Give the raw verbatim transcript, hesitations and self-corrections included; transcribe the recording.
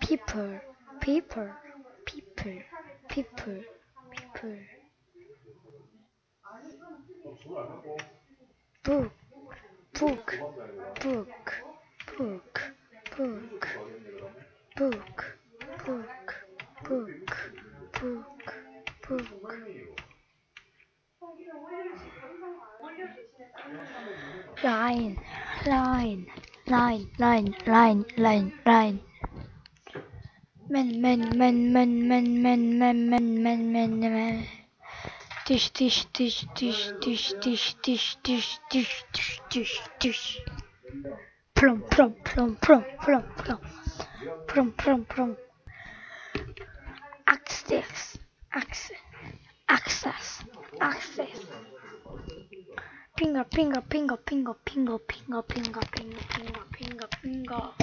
people, people, people, people, people. Book, book, book, book, book, book, book, book, book, book. Line, line, line, line, line, line, line. Men, men, men, men, men, men, men, men, men, men, men. Dish, dish, dish, dish, dish, dish, dish, dish, dish, dish, dish, dish. Plum, plum, plum, plum, plum, plum, plum, plum, plum. Access, access, access, access. Pinga, pinga, pinga, pinga, pinga, pinga, pinga, pinga, pinga, pinga, pinga.